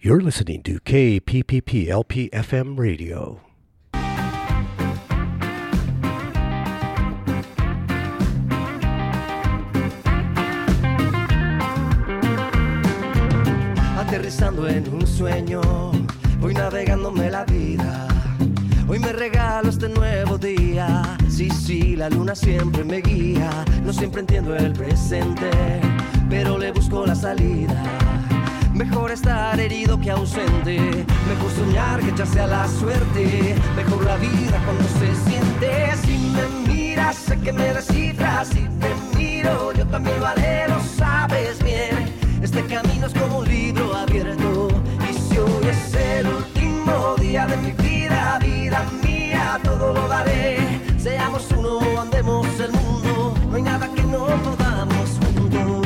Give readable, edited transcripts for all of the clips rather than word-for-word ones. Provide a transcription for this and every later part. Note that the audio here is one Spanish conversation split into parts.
You're listening to KPPP LP FM radio. Aterrizando en un sueño, voy navegándome la vida. Hoy me regalo este nuevo día. Sí, la luna siempre me guía. No siempre entiendo el presente, pero le busco la salida. Mejor estar herido que ausente. Mejor soñar que echarse a la suerte. Mejor la vida cuando se siente. Si me miras, sé que me descifras. Si te miro, yo también lo haré, lo sabes bien. Este camino es como un libro abierto. Y si hoy es el último día de mi vida, vida mía, todo lo daré. Seamos uno, andemos el mundo. No hay nada que no podamos juntos.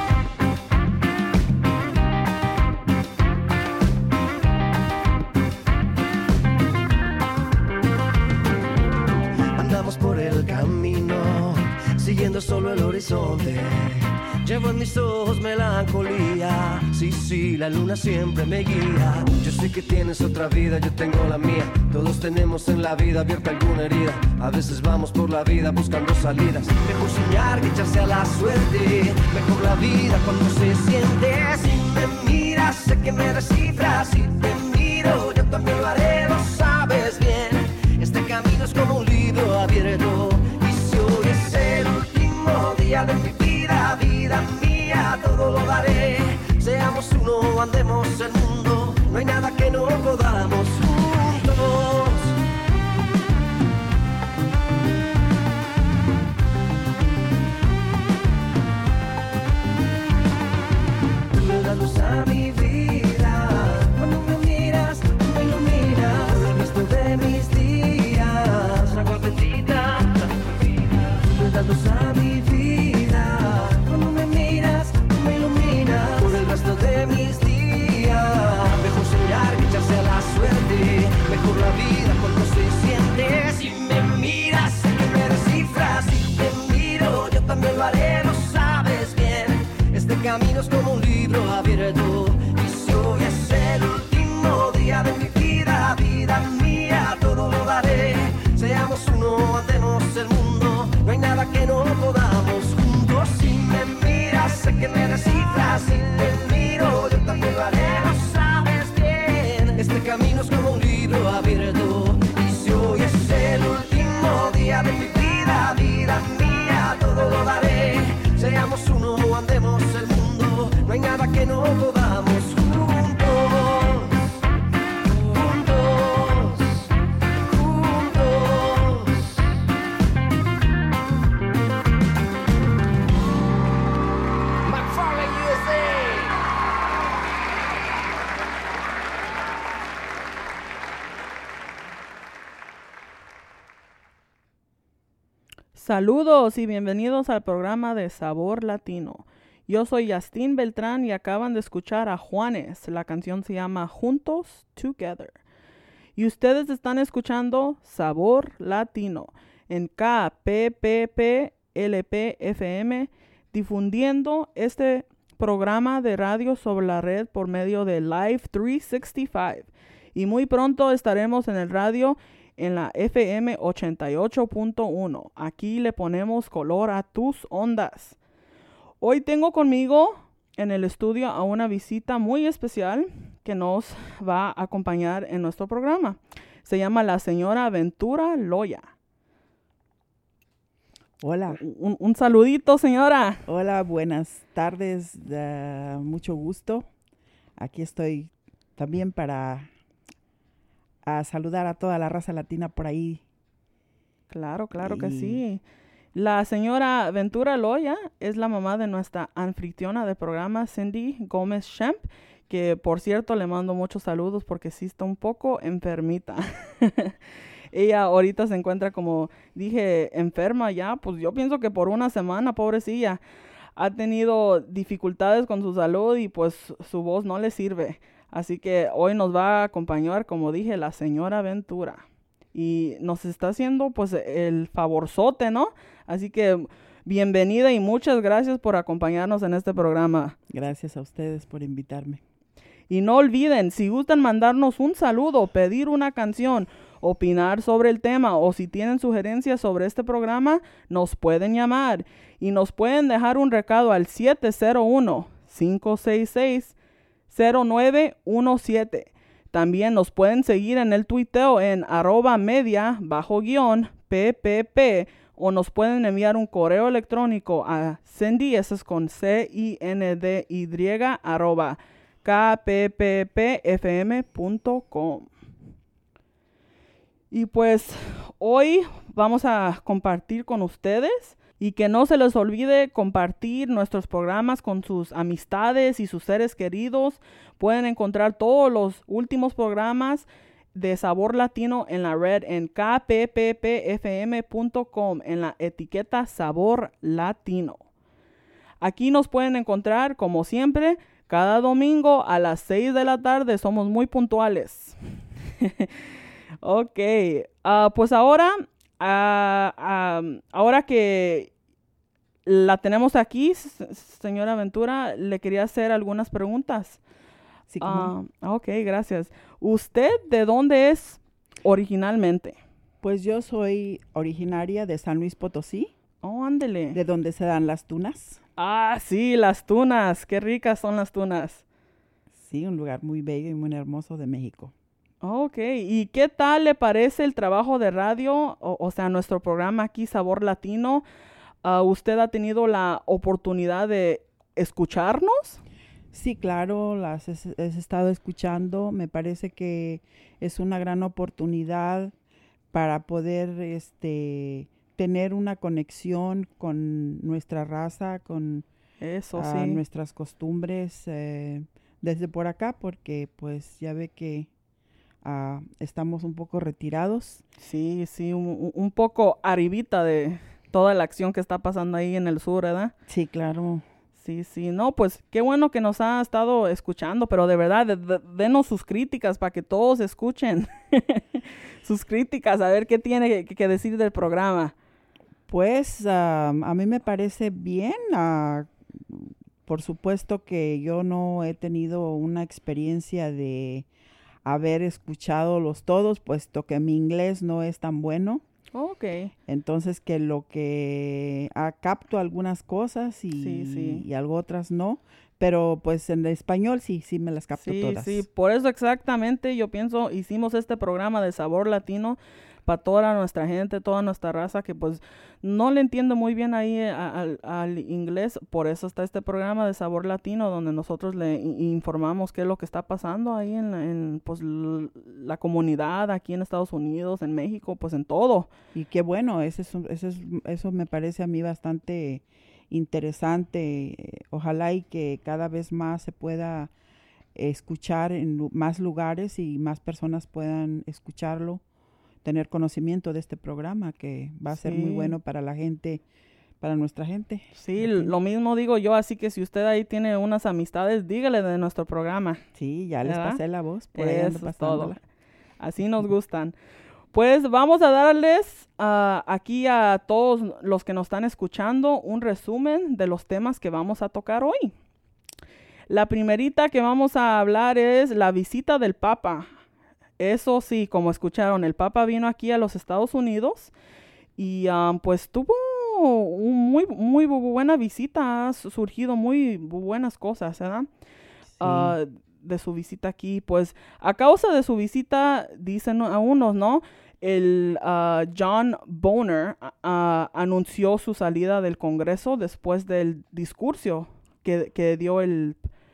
Andamos por el camino, siguiendo solo el horizonte. Llevo en mis ojos melancolía. Sí, la luna siempre me guía. Yo sé que tienes otra vida, yo tengo la mía. Todos tenemos en la vida abierta alguna herida. A veces vamos por la vida buscando salidas. Mejor soñar que echarse a la suerte. Mejor la vida cuando se siente. Si me miras, sé que me descifras. Si te miro, yo también lo haré, lo sabes bien. Este camino es como un libro abierto. Y si hoy es el último día de mi vida, vida mía, todo lo daré. Seamos uno, andemos el mundo. No hay nada que no podamos juntos. Tú le das luz a mi vida. Cuando me miras, me iluminas. Por el resto de mis días, agua bendita. Tú le das luz a mi vida. Cuando me miras, me iluminas. Por el resto de mis días. Mejor soñar que echarse a la suerte. Mejor la vida cuando se siente. Si me miras, sé que me descifras. Si te miro, yo también lo haré, lo sabes bien. Este camino es como un libro abierto. Y si hoy es el último día de mi vida, vida mía, todo lo daré. Seamos uno, andemos el mundo. No hay nada que no podamos juntos. Si me miras, sé que me descifras. Si te miro, yo también lo haré, lo sabes bien. Este camino es como un libro abierto. Y si hoy es el último día de mi vida, vida mía, todo lo daré. Seamos uno, andemos el mundo. No hay nada que no podamos juntos. Juntos, juntos. McFarlane USA. Saludos y bienvenidos al programa de Sabor Latino. Yo soy Yastín Beltrán y acaban de escuchar a Juanes. La canción se llama Juntos Together. Y ustedes están escuchando Sabor Latino en KPPP LP FM, difundiendo este programa de radio sobre la red por medio de Live 365. Y muy pronto estaremos en el radio en la FM 88.1. Aquí le ponemos color a tus ondas. Hoy tengo conmigo en el estudio a una visita muy especial que nos va a acompañar en nuestro programa. Se llama la señora Ventura Loya. Hola. Un saludito, señora. Hola, buenas tardes. Mucho gusto. Aquí estoy también para saludar a toda la raza latina por ahí. Claro que sí. La señora Ventura Loya es la mamá de nuestra anfitriona del programa, Cindy Gómez Shemp, que por cierto le mando muchos saludos porque sí está un poco enfermita. Ella ahorita se encuentra, como dije, enferma ya, pues yo pienso que por una semana, pobrecilla. Ha tenido dificultades con su salud y pues su voz no le sirve. Así que hoy nos va a acompañar, como dije, la señora Ventura. Y nos está haciendo pues el favorzote, ¿no? Así que bienvenida y muchas gracias por acompañarnos en este programa. Gracias a ustedes por invitarme. Y no olviden, si gustan mandarnos un saludo, pedir una canción, opinar sobre el tema o si tienen sugerencias sobre este programa, nos pueden llamar y nos pueden dejar un recado al 701-566-0917. También nos pueden seguir en el tuiteo en @media_PPP o nos pueden enviar un correo electrónico a Cindy, eso es con CINDY, @kpppfm.com. Y pues hoy vamos a compartir con ustedes y que no se les olvide compartir nuestros programas con sus amistades y sus seres queridos. Pueden encontrar todos los últimos programas de Sabor Latino en la red en kpppfm.com en la etiqueta Sabor Latino. Aquí nos pueden encontrar como siempre cada domingo a las 6 de la tarde. Somos muy puntuales. Ok, pues ahora que la tenemos aquí, señora Ventura, le quería hacer algunas preguntas. Sí, ¿cómo no? Ok, gracias. ¿Usted de dónde es originalmente? Pues yo soy originaria de San Luis Potosí, Oh, ándele. de donde se dan las tunas. Ah, sí, las tunas. Qué ricas son las tunas. Sí, un lugar muy bello y muy hermoso de México. Ok, ¿y qué tal le parece el trabajo de radio? O sea, nuestro programa aquí, Sabor Latino. ¿Usted ha tenido la oportunidad de escucharnos? Sí, claro, las he estado escuchando. Me parece que es una gran oportunidad para poder tener una conexión con nuestra raza, con Eso sí. nuestras costumbres desde por acá, porque pues ya ve que estamos un poco retirados. Sí, sí, un poco arribita de toda la acción que está pasando ahí en el sur, ¿verdad? Sí, claro. Sí, sí, no, pues qué bueno que nos ha estado escuchando, pero de verdad, denos sus críticas para que todos escuchen sus críticas, a ver qué tiene que decir del programa. Pues a mí me parece bien. Por supuesto que yo no he tenido una experiencia de haber escuchado los todos, puesto que mi inglés no es tan bueno. Ok. Entonces que lo que capto algunas cosas y, Sí. y algo otras no. Pero pues en español sí me las capto Sí, todas. sí, por eso exactamente yo pienso, hicimos este programa de Sabor Latino para toda nuestra gente, toda nuestra raza que pues no le entiendo muy bien ahí al inglés, por eso está este programa de Sabor Latino donde nosotros le informamos qué es lo que está pasando ahí en pues la comunidad aquí en Estados Unidos, en México, pues en todo. Y qué bueno, eso me parece a mí bastante interesante. Ojalá y que cada vez más se pueda escuchar en más lugares y más personas puedan escucharlo, tener conocimiento de este programa que va a ser muy Sí. bueno para la gente, para nuestra gente. Sí, lo mismo digo yo, así que si usted ahí tiene unas amistades, dígale de nuestro programa. Sí, ya les ¿Verdad? pasé la voz, por ahí ando Eso es todo. pasándola. Así nos gustan. Pues vamos a darles aquí a todos los que nos están escuchando un resumen de los temas que vamos a tocar hoy. La primerita que vamos a hablar es la visita del Papa. Eso sí, como escucharon, el Papa vino aquí a los Estados Unidos y pues tuvo muy buena visita. Ha surgido muy buenas cosas, ¿verdad? Sí. De su visita aquí, pues a causa de su visita, dicen a unos, ¿no? El John Boehner anunció su salida del Congreso después del discurso que dio el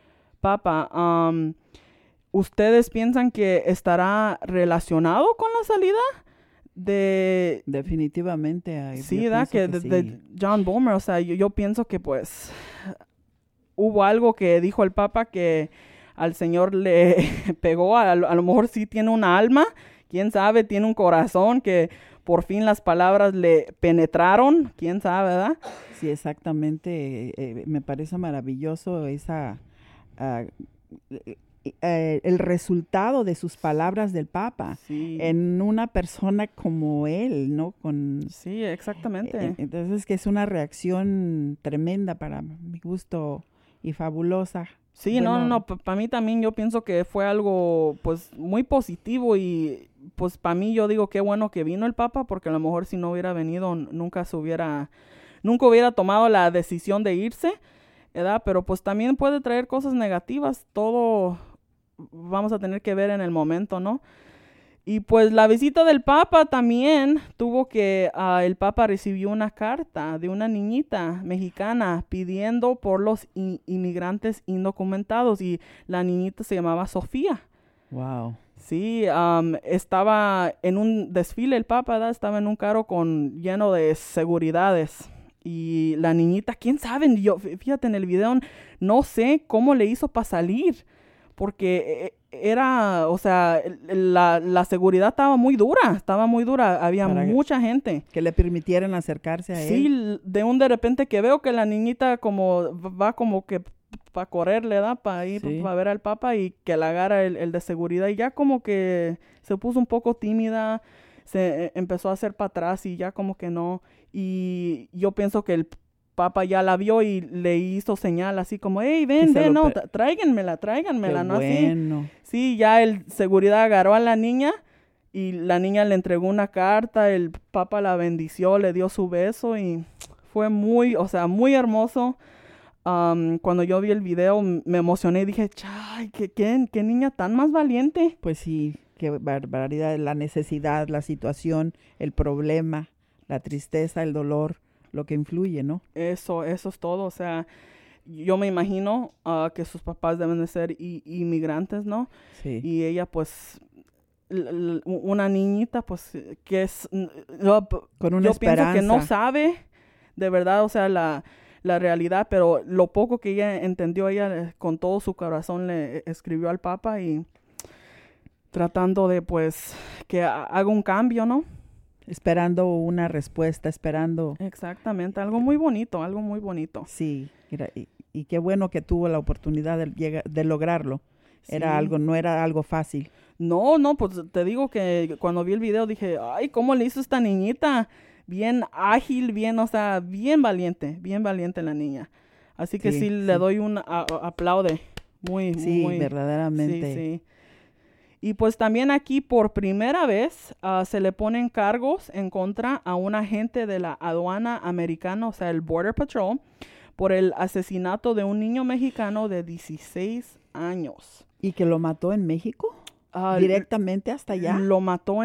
Papa. ¿Ustedes piensan que estará relacionado con la salida de... Definitivamente. Sí, yo ¿verdad? pienso Que que de sí. John Boehner, o sea, yo pienso que pues hubo algo que dijo el Papa que al Señor le pegó, a lo mejor sí tiene una alma, quién sabe, tiene un corazón que por fin las palabras le penetraron, quién sabe, ¿verdad? Sí, exactamente. Me parece maravilloso el resultado de sus palabras del Papa Sí, en una persona como él, ¿no? sí, exactamente. Entonces que es una reacción tremenda para mi gusto y fabulosa. Sí, no, para mí también yo pienso que fue algo pues muy positivo y pues para mí yo digo qué bueno que vino el Papa porque a lo mejor si no hubiera venido nunca hubiera tomado la decisión de irse, ¿verdad? Pero pues también puede traer cosas negativas, todo vamos a tener que ver en el momento, ¿no? Y pues la visita del Papa también el Papa recibió una carta de una niñita mexicana pidiendo por los inmigrantes indocumentados y la niñita se llamaba Sofía. Wow. Sí, estaba en un desfile el Papa, ¿verdad? Estaba en un carro lleno de seguridades. Y la niñita, quién sabe, fíjate en el video, no sé cómo le hizo para salir, porque o sea, la seguridad estaba muy dura, había mucha gente. Que le permitieran acercarse a él. Sí, de repente que veo que la niñita va como que para correrle, ¿da? Para ir, para ver al Papa y que la agarra el de seguridad y ya como que se puso un poco tímida, se empezó a hacer para atrás y ya como que no. Y yo pienso que el Papa ya la vio y le hizo señal así como, hey, ven, no, tráiganmela, Qué ¿no? Bueno. Así. Sí, ya el seguridad agarró a la niña y la niña le entregó una carta, el Papa la bendició, le dio su beso y fue muy hermoso. Cuando yo vi el video me emocioné y dije, ¡ay, qué niña tan más valiente! Pues sí, qué barbaridad, la necesidad, la situación, el problema, la tristeza, el dolor, lo que influye, ¿no? Eso es todo, o sea, yo me imagino que sus papás deben de ser inmigrantes, ¿no? Sí. Y ella, pues, una niñita, pues, que es... Yo pienso que no sabe, de verdad, o sea, la realidad, pero lo poco que ella entendió, ella con todo su corazón le escribió al Papa y tratando de, pues, que haga un cambio, ¿no? Esperando una respuesta, esperando... Exactamente, algo muy bonito. Sí, y qué bueno que tuvo la oportunidad de lograrlo. Sí. No era algo fácil. No, pues te digo que cuando vi el video dije, ay, ¿cómo le hizo esta niñita? Bien ágil, bien valiente la niña. Así que sí. Le doy un aplaude. Muy, muy verdaderamente. Sí. Y pues también aquí por primera vez se le ponen cargos en contra a un agente de la aduana americana, o sea, el Border Patrol, por el asesinato de un niño mexicano de 16 años. ¿Y que lo mató en México? ¿Directamente hasta allá? Lo mató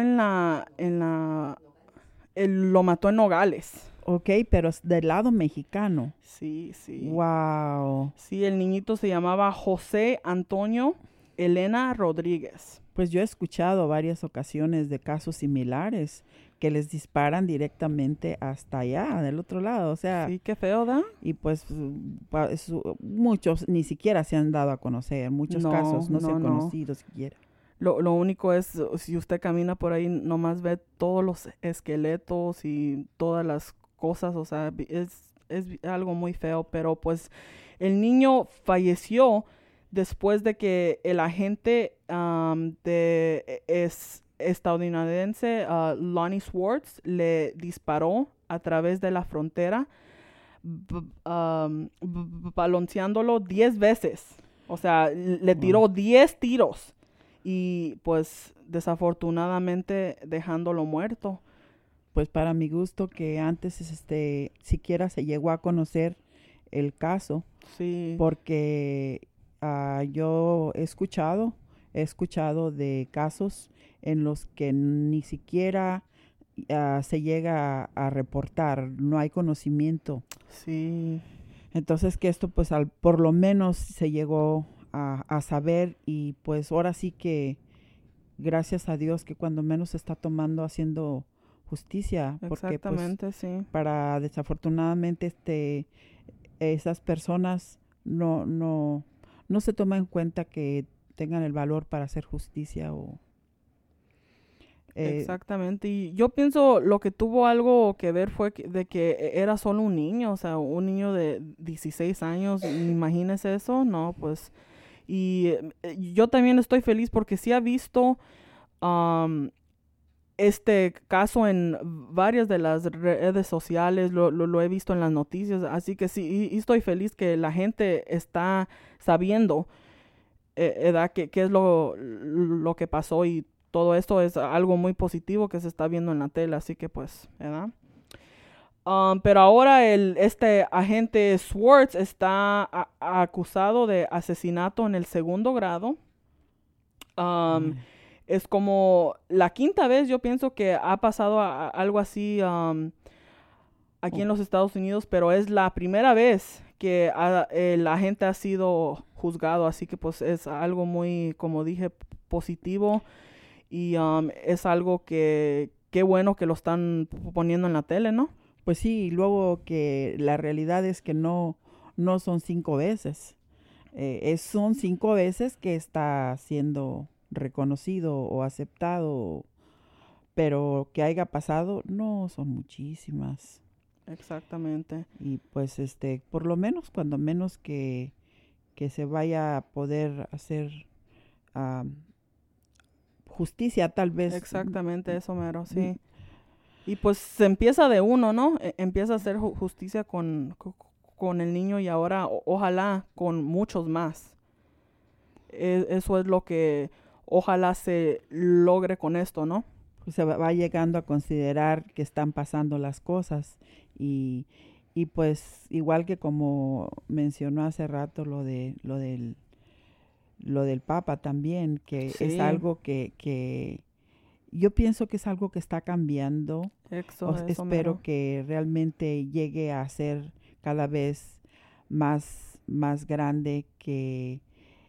lo mató en Nogales. Ok, pero del lado mexicano. Sí. Wow. Sí, el niñito se llamaba José Antonio Elena Rodríguez. Pues yo he escuchado varias ocasiones de casos similares que les disparan directamente hasta allá, del otro lado, o sea... Sí, qué feo, ¿da? Y pues muchos ni siquiera se han dado a conocer, muchos casos no se han conocido siquiera. Lo único es, si usted camina por ahí, nomás ve todos los esqueletos y todas las cosas, o sea, es algo muy feo, pero pues el niño falleció después de que el agente estadounidense Lonnie Swartz le disparó a través de la frontera, balanceándolo 10 veces. O sea, le tiró 10 tiros y pues desafortunadamente dejándolo muerto. Pues para mi gusto que antes siquiera se llegó a conocer el caso. Sí. Porque yo he escuchado de casos en los que ni siquiera se llega a reportar, no hay conocimiento. Sí. Entonces que esto pues por lo menos se llegó a saber y pues ahora sí que gracias a Dios que cuando menos se está haciendo justicia. Porque exactamente, pues, sí. Para desafortunadamente esas personas no se toma en cuenta que tengan el valor para hacer justicia exactamente, y yo pienso lo que tuvo algo que ver fue de que era solo un niño, o sea, un niño de 16 años, imagínese eso, no, pues, y yo también estoy feliz porque sí ha visto este caso en varias de las redes sociales, lo he visto en las noticias, así que sí, y estoy feliz que la gente está sabiendo qué es lo que pasó, y todo esto es algo muy positivo que se está viendo en la tele, así que pues, ¿verdad? Pero ahora este agente Schwartz está acusado de asesinato en el 2º grado. Es como la 5ª vez, yo pienso, que ha pasado algo así aquí en los Estados Unidos, pero es la primera vez que el agente ha sido juzgado, así que pues es algo muy, como dije, positivo, y es algo que qué bueno que lo están poniendo en la tele, ¿no? Pues sí, y luego que la realidad es que no son 5 veces. Son 5 veces que está siendo reconocido o aceptado, pero que haya pasado, no, son muchísimas. Exactamente. Y pues por lo menos, cuando menos que se vaya a poder hacer justicia, tal vez. Exactamente, eso mero, sí. Y pues se empieza de uno, ¿no? Empieza a hacer justicia con el niño, y ahora ojalá con muchos más. Eso es lo que ojalá se logre con esto, ¿no? Pues se va llegando a considerar que están pasando las cosas, y pues igual que como mencionó hace rato lo del Papa también, que Sí. es algo que yo pienso que es algo que está cambiando. Eso Espero mero. que realmente llegue a ser cada vez más grande, que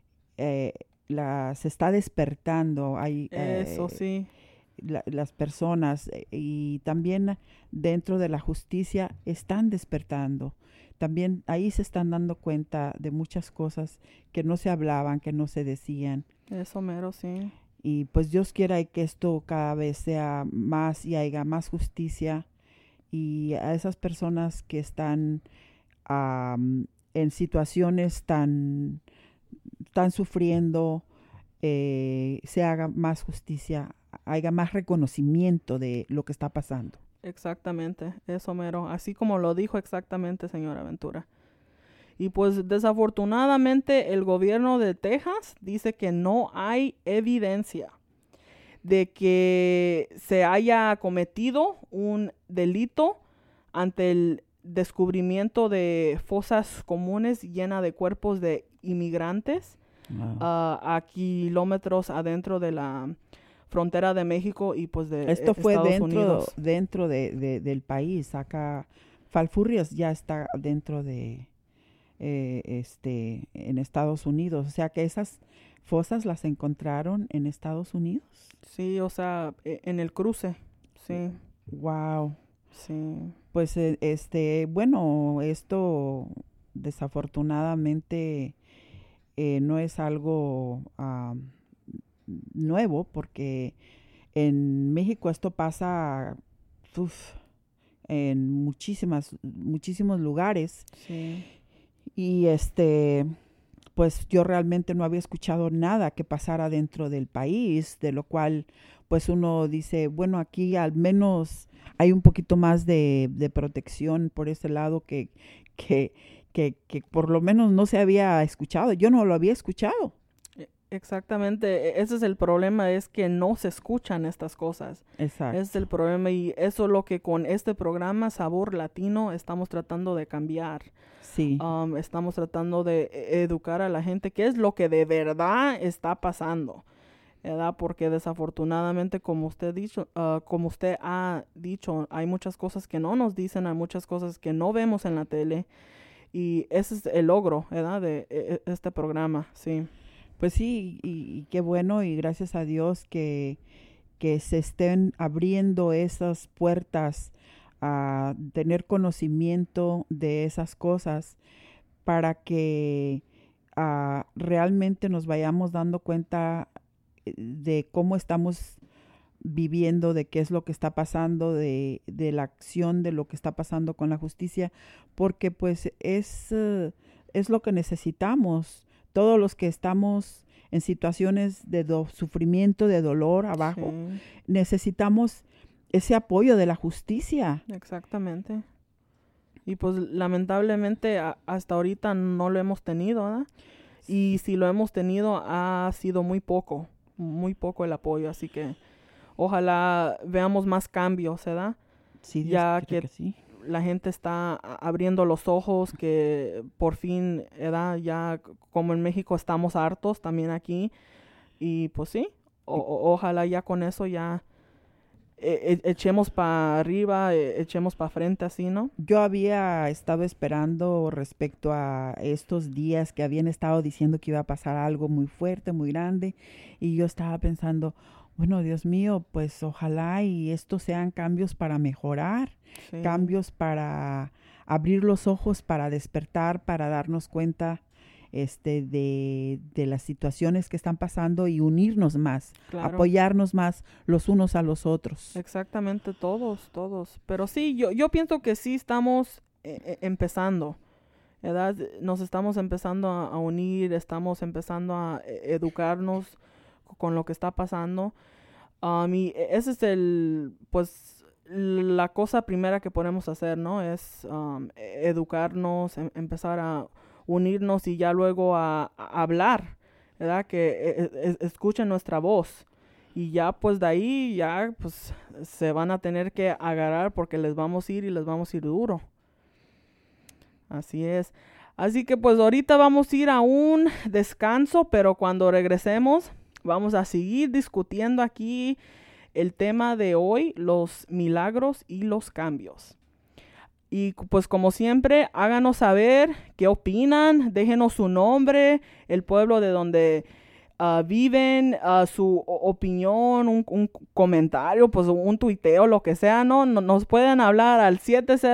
se está despertando. Eso sí. Las personas y también dentro de la justicia están despertando. También ahí se están dando cuenta de muchas cosas que no se hablaban, que no se decían. Eso mero, sí. Y pues Dios quiera que esto cada vez sea más y haya más justicia, y a esas personas que están en situaciones tan sufriendo, se haga más justicia, haya más reconocimiento de lo que está pasando. Exactamente, eso mero. Así como lo dijo exactamente, señora Ventura. Y pues desafortunadamente el gobierno de Texas dice que no hay evidencia de que se haya cometido un delito ante el descubrimiento de fosas comunes llenas de cuerpos de inmigrantes Wow. a kilómetros adentro de la frontera de México y pues de Esto fue Estados Unidos. dentro del país. Acá Falfurrias ya está dentro de en Estados Unidos. O sea que esas fosas las encontraron en Estados Unidos. Sí, o sea, en el cruce. Sí, Wow. sí. Pues bueno, esto desafortunadamente no es algo nuevo, porque en México esto pasa en muchísimos lugares, Sí, y pues yo realmente no había escuchado nada que pasara dentro del país, de lo cual pues uno dice, bueno, aquí al menos hay un poquito más de protección por ese lado, que por lo menos no se había escuchado. Yo no lo había escuchado. exactamente. Ese es el problema, es que no se escuchan estas cosas. Exacto. Ese es el problema, y eso es lo que con este programa Sabor Latino estamos tratando de cambiar. Sí. Estamos tratando de educar a la gente qué es lo que de verdad está pasando, ¿verdad? Porque desafortunadamente, como usted ha dicho, hay muchas cosas que no nos dicen, hay muchas cosas que no vemos en la tele, y ese es el logro, ¿verdad? De este programa, sí. Pues sí, y qué bueno, y gracias a Dios que se estén abriendo esas puertas a tener conocimiento de esas cosas, para que realmente nos vayamos dando cuenta de cómo estamos viviendo, de qué es lo que está pasando, de la acción, de lo que está pasando con la justicia, porque pues es lo que necesitamos. Todos los que estamos en situaciones de sufrimiento, de dolor abajo. Sí, Necesitamos ese apoyo de la justicia. exactamente. Y pues lamentablemente hasta ahorita no lo hemos tenido, ¿verdad? Y si lo hemos tenido ha sido muy poco el apoyo, así que ojalá veamos más cambios, ¿verdad? Sí, Dios Ya quiere que sí. la gente está abriendo los ojos, que por fin, ¿verdad? Ya como en México estamos hartos también aquí, y pues sí, ojalá ya con eso ya echemos para arriba, echemos para frente así, ¿no? Yo había estado esperando respecto a estos días que habían estado diciendo que iba a pasar algo muy fuerte, muy grande, y yo estaba pensando, bueno, Dios mío, pues ojalá y estos sean cambios para mejorar, Sí, cambios para abrir los ojos, para despertar, para darnos cuenta de las situaciones que están pasando y unirnos más, claro. apoyarnos más los unos a los otros. Exactamente, todos. Pero sí, yo pienso que sí estamos empezando, ¿verdad? Nos estamos empezando a unir, estamos empezando a educarnos con lo que está pasando. Y ese es pues, la cosa primera que podemos hacer, ¿no? Es educarnos, empezar a unirnos y ya luego a hablar, ¿verdad? Que escuchen nuestra voz. Y ya pues de ahí ya pues se van a tener que agarrar porque les vamos a ir y les vamos a ir duro. Así es. Así que pues ahorita vamos a ir a un descanso, pero cuando regresemos vamos a seguir discutiendo aquí el tema de hoy, los milagros y los cambios. Y pues como siempre, háganos saber qué opinan, déjenos su nombre, el pueblo de donde viven, su opinión, un comentario, pues un tuiteo, lo que sea, ¿no? Nos pueden hablar al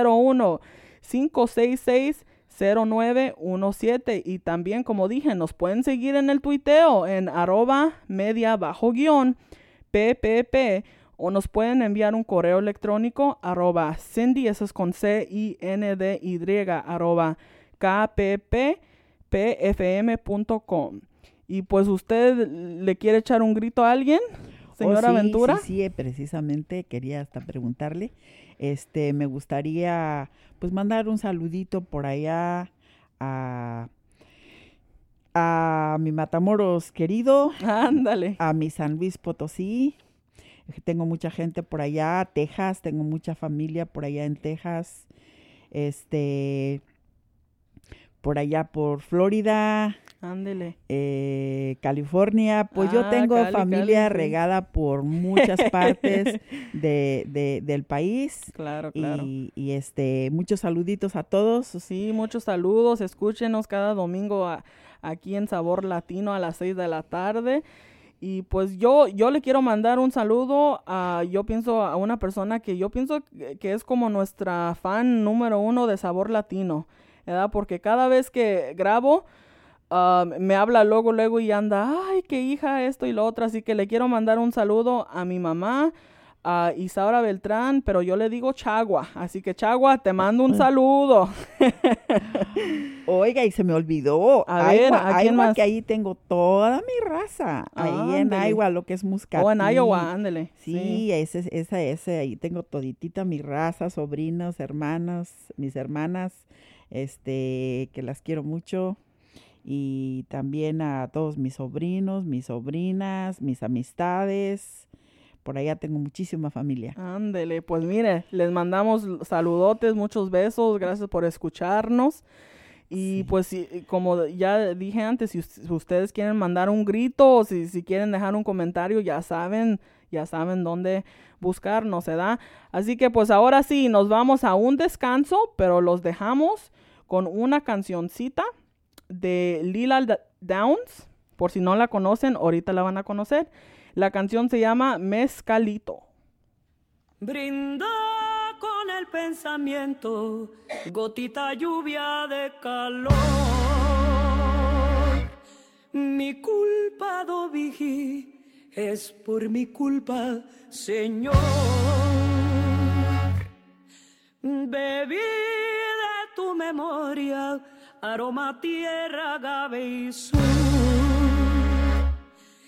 701-566-0917 y también, como dije, nos pueden seguir en el tuiteo en @media_PPP o nos pueden enviar un correo electrónico @Cindy, eso es con CINDY, @kpppfm.com. Y pues usted le quiere echar un grito a alguien, señora Ventura. Sí, precisamente quería hasta preguntarle. Me gustaría pues mandar un saludito por allá a mi Matamoros querido, Ándale. a mi San Luis Potosí. Tengo mucha gente por allá, Texas, tengo mucha familia por allá en Texas, por allá por Florida, Ándele. California, pues yo tengo familia Cali, sí. regada por muchas partes del país. Claro. Y muchos saluditos a todos. Sí, muchos saludos. Escúchenos cada domingo aquí en Sabor Latino a las 6 de la tarde. Y pues yo le quiero mandar un saludo yo pienso a una persona que yo pienso que es como nuestra fan número 1 de Sabor Latino, ¿verdad? Porque cada vez que grabo, me habla luego y anda, ay, qué hija, esto y lo otro. Así que le quiero mandar un saludo a mi mamá, a Isaura Beltrán, pero yo le digo Chagua. Así que Chagua, te mando un saludo. Oiga, y se me olvidó. A ver, ¿a quién más? Que ahí tengo toda mi raza. Ahí en Ándele. Iowa, lo que es Muscatí. En Iowa, ándele. Sí, ese, ahí tengo toditita mi raza, sobrinos, hermanos, mis hermanas, que las quiero mucho. Y también a todos mis sobrinos, mis sobrinas, mis amistades. Por allá tengo muchísima familia. Ándele, pues mire, les mandamos saludotes, muchos besos, gracias por escucharnos. Y Sí. pues como ya dije antes, si ustedes quieren mandar un grito o si quieren dejar un comentario, ya saben dónde buscarnos, ¿verdad? Así que pues ahora sí, nos vamos a un descanso, pero los dejamos con una cancioncita de Lila Downs. Por si no la conocen, ahorita la van a conocer. La canción se llama Mezcalito. Brinda con el pensamiento, gotita lluvia de calor. Mi culpa, Dovigi, es por mi culpa, Señor. Bebí de tu memoria, aroma, tierra, agave y sur.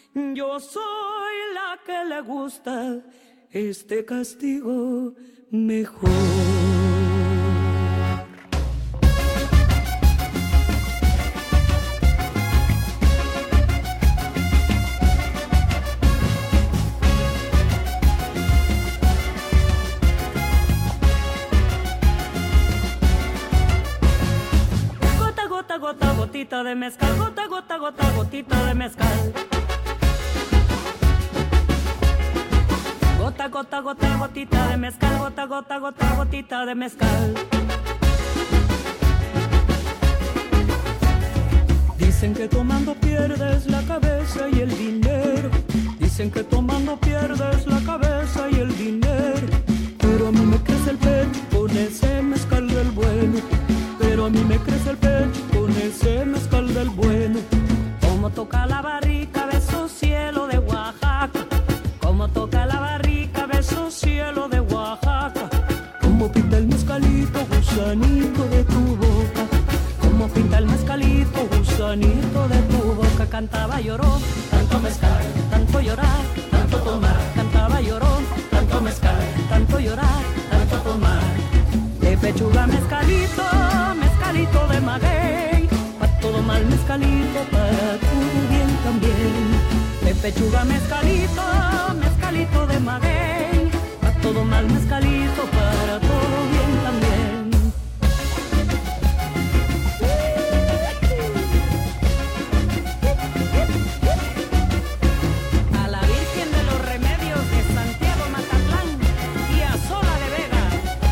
Yo soy la que le gusta este castigo mejor. Gota, gotita de mezcal, gota, gota, gota, gotita de mezcal. Gota, gota, gota, gotita de mezcal, gota, gota, gota, gotita de mezcal. Dicen que tomando pierdes la cabeza y el dinero. Dicen que tomando pierdes la cabeza y el dinero. Pero a mí me crece el pecho con ese mezcal del bueno. Pero a mí me crece el pecho con ese mezcal del bueno. Como toca la barrica, beso cielo de Oaxaca. Como toca la barrica, beso cielo de Oaxaca. Como pinta el mezcalito, gusanito de tu boca. Como pinta el mezcalito, gusanito de tu boca. Cantaba lloró, tanto mezcal, tanto llorar, tanto tomar. Cantaba lloró, tanto mezcal, tanto llorar, tanto tomar. De pechuga mezcalito, mezcalito de maguey, pa' todo mal mezcalito, para todo bien también. De pechuga mezcalito, mezcalito de maguey, pa' todo mal mezcalito, para todo bien también. A la Virgen de los Remedios de Santiago Mazatlán y a Sola de Vega.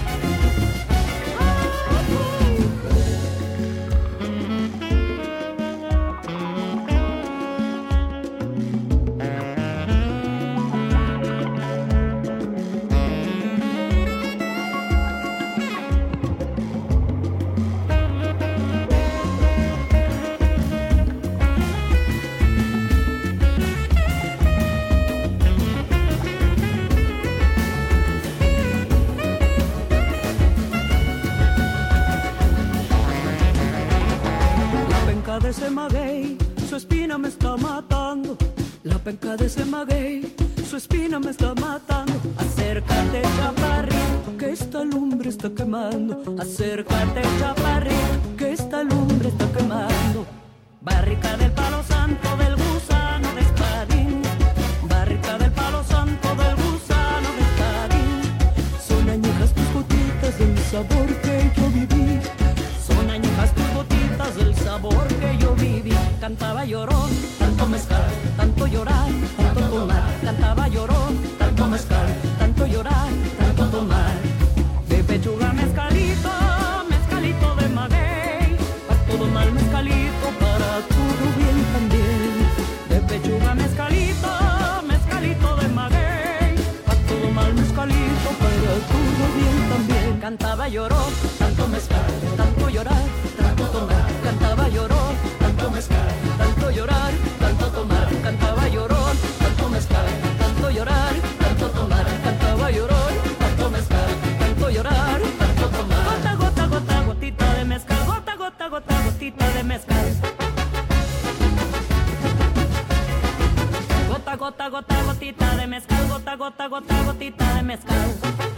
De ese maguey, su espina me está matando. La penca de ese maguey, su espina me está matando. Acércate, chaparrito, que esta lumbre está quemando. Acércate, chaparrito, que esta lumbre está quemando. Barrica del palo santo del gusano de espadín. Barrica del palo santo del gusano de espadín. Son añejas tus gotitas del sabor que yo viví. Son añejas tus gotitas del sabor que yo viví. Cantaba llorón, tanto mezcal, tanto llorar, tanto tomar. Cantaba llorón, tanto mezcal, tanto llorar, tanto tomar. De pechuga mezcalito, mezcalito de maguey, pa' todo mal mezcalito, para todo bien también. De pechuga mezcalito, mezcalito de maguey, pa' todo mal mezcalito, para todo bien también. Cantaba llorón, tanto mezcal, tanto llorar, tanto tomar. Cantaba llorón, tanto mezcal, tanto llorar, tanto tomar. Cantaba llorón, tanto mezcal, tanto llorar, tanto tomar. Cantaba llorón, tanto mezcal, tanto llorar, tanto tomar. Gota, gota, gota, gotita de mezcal. Gota, gota, gota, gotita de mezcal. Gota, gota, gota, gotita de mezcal. Gota, gota, gota, gotita de mezcal.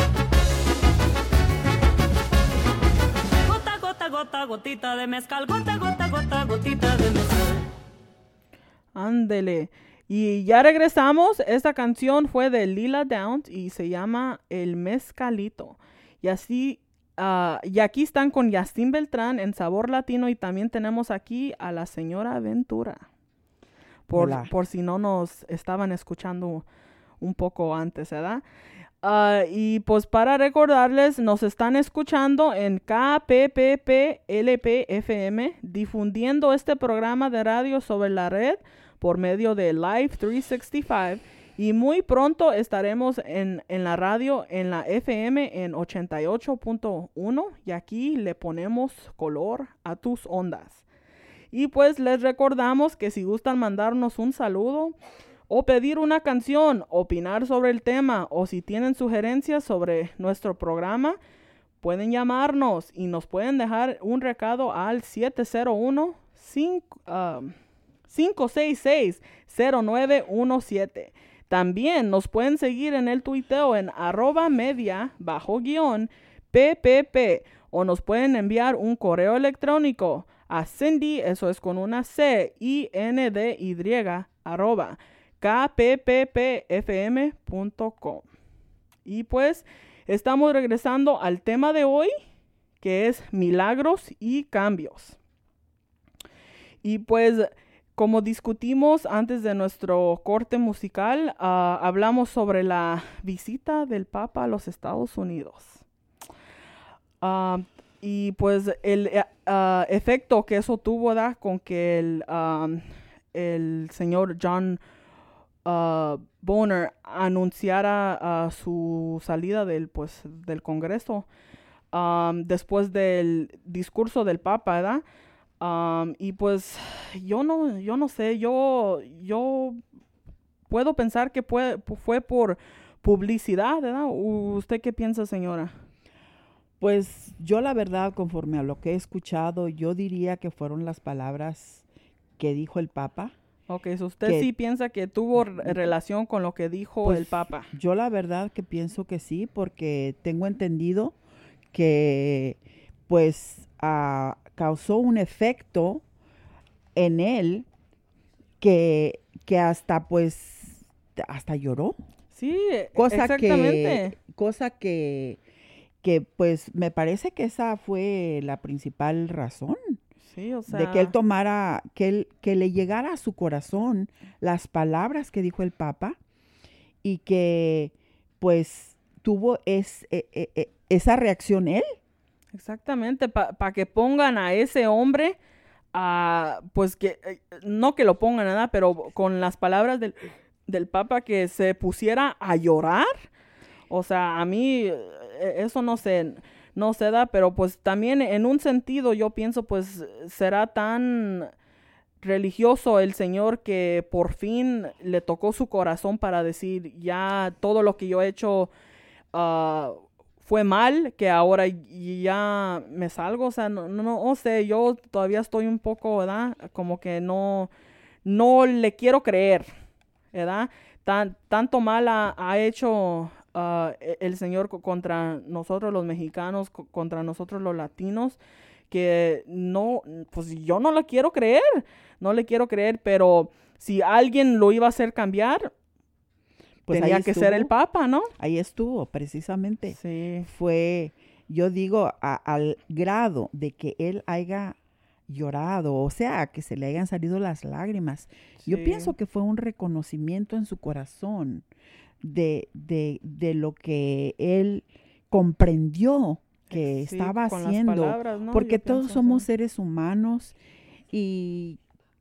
Gota, gota, gotita de mezcal, gota, gota, gota, gotita de mezcal. Ándele. Y ya regresamos. Esta canción fue de Lila Downs y se llama El Mezcalito. Y así, y aquí están con Yastín Beltrán en Sabor Latino y también tenemos aquí a la señora Ventura. Por si no nos estaban escuchando un poco antes, ¿verdad? Y pues para recordarles, nos están escuchando en KPPP LP-FM, difundiendo este programa de radio sobre la red por medio de Live 365. Y muy pronto estaremos en la radio, en la FM en 88.1 y aquí le ponemos color a tus ondas. Y pues les recordamos que si gustan mandarnos un saludo o pedir una canción, opinar sobre el tema o si tienen sugerencias sobre nuestro programa, pueden llamarnos y nos pueden dejar un recado al 701 566-0917. También nos pueden seguir en el tuiteo en @media_PPP o nos pueden enviar un correo electrónico a Cindy, eso es con una C, INDY, @kpppfm.com. Y pues estamos regresando al tema de hoy, que es milagros y cambios. Y pues, como discutimos antes de nuestro corte musical, hablamos sobre la visita del Papa a los Estados Unidos. Y pues el efecto que eso tuvo, ¿verdad? Con que el señor John Boehner anunciara su salida del Congreso después del discurso del Papa, ¿verdad? Y pues yo no sé, yo puedo pensar que fue por publicidad, ¿verdad? ¿Usted qué piensa, señora? Pues yo la verdad, conforme a lo que he escuchado, yo diría que fueron las palabras que dijo el Papa. Ok, so usted sí piensa que tuvo relación con lo que dijo pues, el Papa. Yo la verdad que pienso que sí, porque tengo entendido que pues causó un efecto en él que hasta lloró. Sí, exactamente. Cosa que pues me parece que esa fue la principal razón. Sí, o sea, de que él tomara, que le llegara a su corazón las palabras que dijo el Papa y que pues tuvo esa reacción él. Exactamente, para que pongan a ese hombre, pues que, no que lo pongan nada, pero con las palabras del Papa que se pusiera a llorar. O sea, a mí eso no se da, pero pues también en un sentido yo pienso pues será tan religioso el Señor que por fin le tocó su corazón para decir ya todo lo que yo he hecho fue mal, que ahora ya me salgo. O sea, no sé, yo todavía estoy un poco, ¿verdad? Como que no le quiero creer, ¿verdad? Tanto mal ha hecho el Señor contra nosotros los mexicanos, contra nosotros los latinos, que no, pues yo no le quiero creer, pero si alguien lo iba a hacer cambiar, pues tenía que ser el Papa, ¿no? Ahí estuvo, precisamente. Sí. Fue, yo digo, al grado de que él haya llorado, o sea, que se le hayan salido las lágrimas. Sí. Yo pienso que fue un reconocimiento en su corazón de lo que él comprendió que sí, estaba con haciendo, las palabras, ¿no? porque Yo todos pienso, somos sí, seres humanos y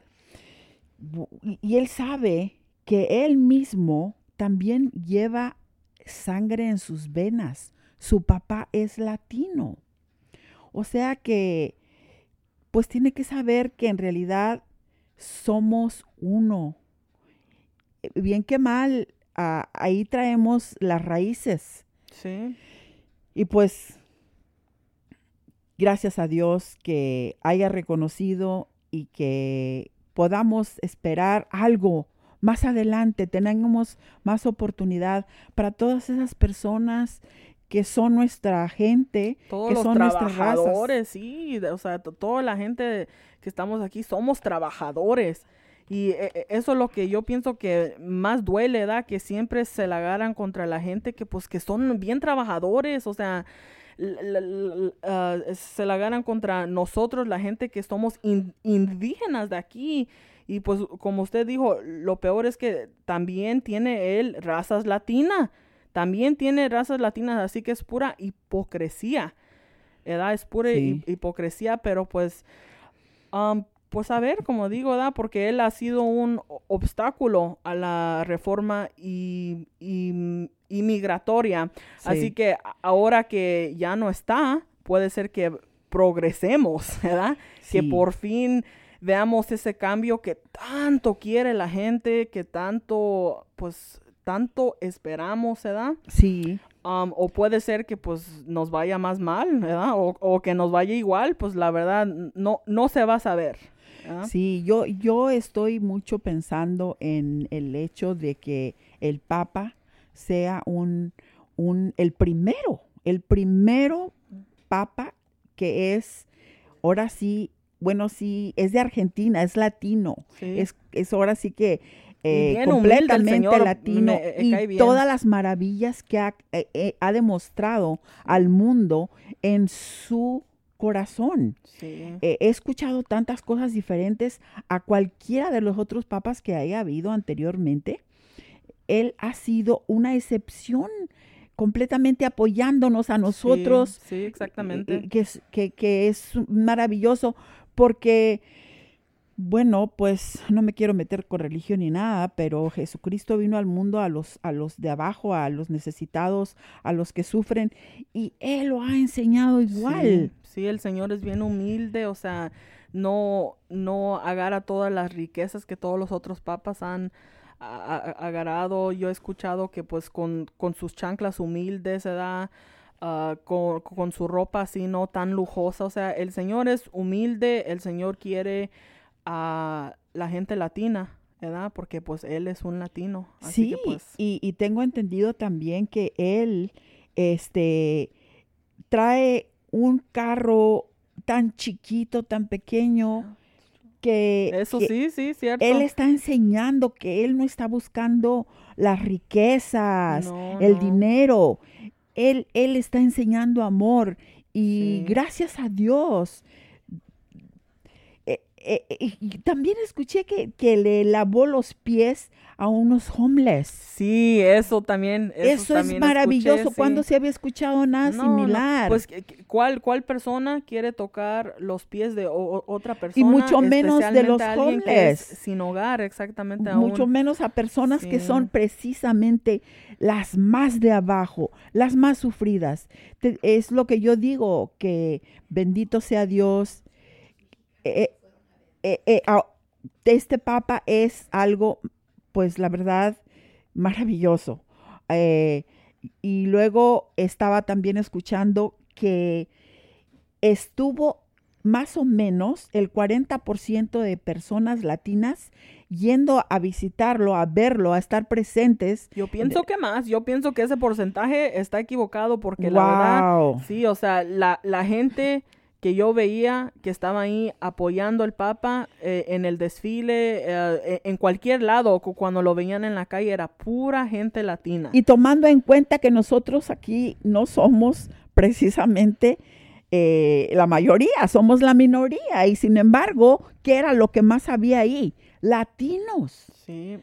él sabe que él mismo también lleva sangre en sus venas. Su papá es latino. O sea que, pues tiene que saber que en realidad somos uno. Bien que mal, ahí traemos las raíces. Sí. Y pues, gracias a Dios que haya reconocido y que podamos esperar algo más adelante, tengamos más oportunidad para todas esas personas que son nuestra gente, Todos que los son nuestras razas. trabajadores, sí, o sea, toda la gente que estamos aquí somos trabajadores. Y eso es lo que yo pienso que más duele, ¿verdad? Que siempre se la agarran contra la gente que pues que son bien trabajadores, o sea, se la agarran contra nosotros, la gente que somos indígenas de aquí. Y pues como usted dijo, lo peor es que también tiene él razas latinas. También tiene razas latinas, así que es pura hipocresía, ¿verdad? Es pura hipocresía, pero pues pues a ver, como digo, ¿verdad? Porque él ha sido un obstáculo a la reforma inmigratoria. Sí. Así que ahora que ya no está, puede ser que progresemos, ¿verdad? Sí. Que por fin veamos ese cambio que tanto quiere la gente, que tanto esperamos, ¿verdad? Sí. O puede ser que pues nos vaya más mal, ¿verdad? O que nos vaya igual, pues la verdad no se va a saber, ¿ah? Sí, yo estoy mucho pensando en el hecho de que el Papa sea el primero Papa que es, ahora sí, bueno, sí, es de Argentina, es latino, Sí. es ahora sí que Y bien humilde el completamente señor, latino me cae y bien. todas las maravillas que ha demostrado al mundo en su corazón. Sí. He escuchado tantas cosas diferentes a cualquiera de los otros papas que haya habido anteriormente. Él ha sido una excepción, completamente apoyándonos a nosotros, Sí, exactamente. que es maravilloso, porque, bueno, pues no me quiero meter con religión ni nada, pero Jesucristo vino al mundo a los de abajo, a los necesitados, a los que sufren, y Él lo ha enseñado igual. Sí, el Señor es bien humilde, o sea, no agarra todas las riquezas que todos los otros papas han agarrado. Yo he escuchado que pues con sus chanclas humildes se da, con su ropa así no tan lujosa, o sea, el Señor es humilde, el Señor quiere a la gente latina, ¿verdad? Porque pues Él es un latino, así Sí, que pues... y tengo entendido también que Él, trae un carro tan chiquito, tan pequeño, Eso que sí, cierto. Él está enseñando que Él no está buscando las riquezas, No, el no. dinero. Él está enseñando amor. Y Sí. gracias a Dios. Y también escuché que le lavó los pies a unos homeless. Sí, eso también. Eso es también maravilloso. escuché, sí. ¿Cuándo se había escuchado nada No, similar? Pues, ¿cuál persona quiere tocar los pies de otra persona? Y mucho menos de especialmente los a alguien que es homeless. sin hogar, exactamente. Mucho aún. menos a personas que Sí. son precisamente las más de abajo, las más sufridas. Es lo que yo digo, que bendito sea Dios. Este Papa es algo, pues la verdad, maravilloso. Y luego estaba también escuchando que estuvo más o menos el 40% de personas latinas yendo a visitarlo, a verlo, a estar presentes. Yo pienso que más. Yo pienso que ese porcentaje está equivocado porque la verdad, Wow. sí, o sea, la gente que yo veía que estaba ahí apoyando al Papa en el desfile, en cualquier lado, cuando lo veían en la calle, era pura gente latina. Y tomando en cuenta que nosotros aquí no somos precisamente la mayoría, somos la minoría. Y sin embargo, ¿qué era lo que más había ahí? Latinos. Sí,